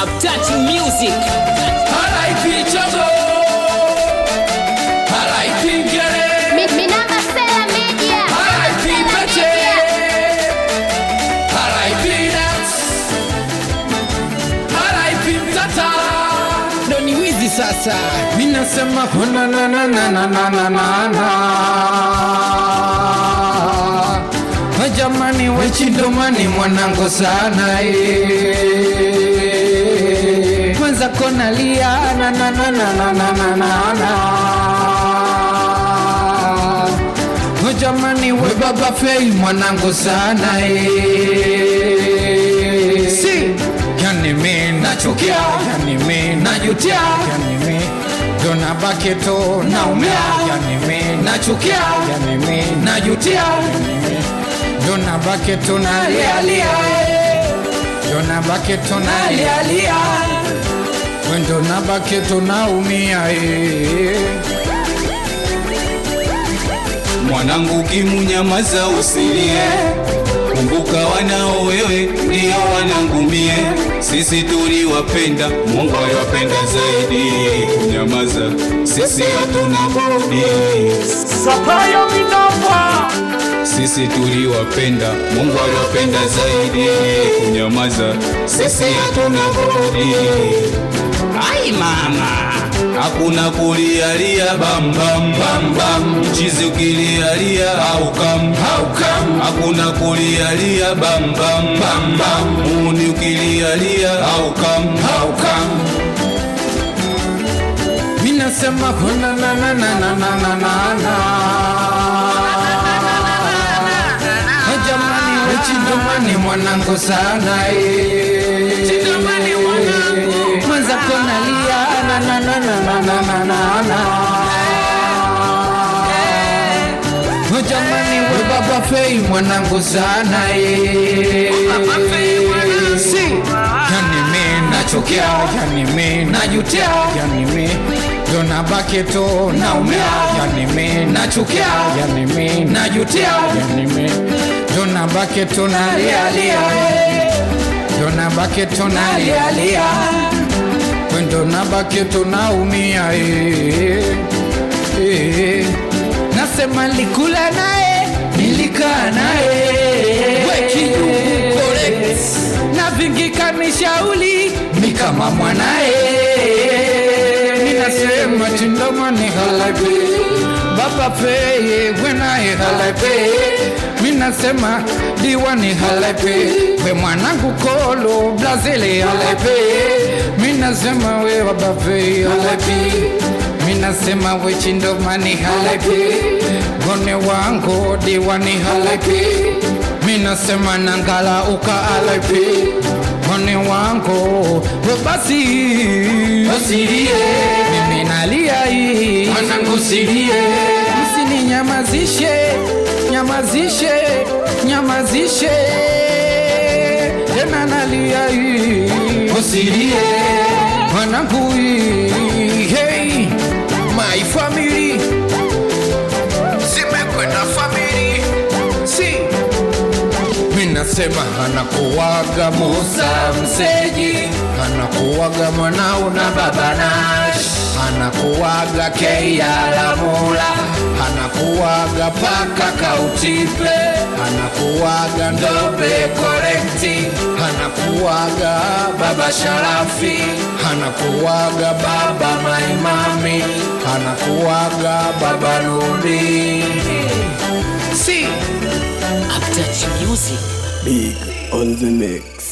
Touching music. R.I.P. Chago, R.I.P. Gere, Minamba Sela Media, R.I.P. Peche, R.I.P. Nax, R.I.P. Mtata. Doni wizi sasa. Mina sema na na na na na na na na na. Jamani wechidomani mwanangu sana Mwanza kona lia na na na na na na na na. Jamani we baba fei mwanangu sana Si yani mimi nachukia, yani mimi najutia, yani mimi dona baketo naumia, yani mimi nachukia, yani mimi najutia, dona baketo na lia, dona baketo na lia, wendo na baketo naumia Mwanangu kimunyamaza usilie, kumbuka wanao wewe ndio wanangu mie. Sisi tuliwapenda, Mungu aliwapenda zaidi. Kunyamaza sisi hatuna budi. Sapayo minamba. Sisi tuliwapenda, Mungu aliwapenda zaidi. Kunyamaza sisi hatuna budi. Ai mama, hakuna kulialia bam bam bam bam. Mchizi ukilialia haukam haukam. Hakuna kulialia bam bam bam bam. Muni ukilialia haukam haukam. Mina sema na na na na na na na na. Jamani wechidomani mwanangu sana Chidomani mwanangu Mwanza kona lia na na na na na na na na na. Jamani we baba fei mwanangu sana Baba fei mwanangu Si yani mimi nachukia, yani mimi najutia, yani mimi dona baketo naumia, yani mimi nachukia, yani mimi najutia, yani mimi dona baketo na lia, dona baketo na lia, wendo na baketo naumia Nasema likula nae, nilikaa nae Weki correct na vingi kanishauli mi kama mwanae Ninasema chindomani halape Baba feye wenae halape Minasema diwani halape We mwanangu kolo blazile halape Minasema we baba feye halape Minasema we chindomani halape Gone wangu diwani halape Minasema nangala uka halape Gone wangu we basi Usilie Mimi nalia hii Mwanangu silie Msini nyamazishe Nyamazishe Nyamazishe Tena nalia hii Usilie Mwanangu hii Hey My family Zimekwenda family Si Minasema anakuwaga Musa Mseji Anakuwaga mwanao na baba Nash Anakuwaga Keia Lamula Anakuwaga paka Kautipe Anakuwaga Ndobe Korekti Anakuwaga baba Sharafi Anakuwaga baba Maimami Anakuwaga baba Nubi Si. Touching music. Big on the mix.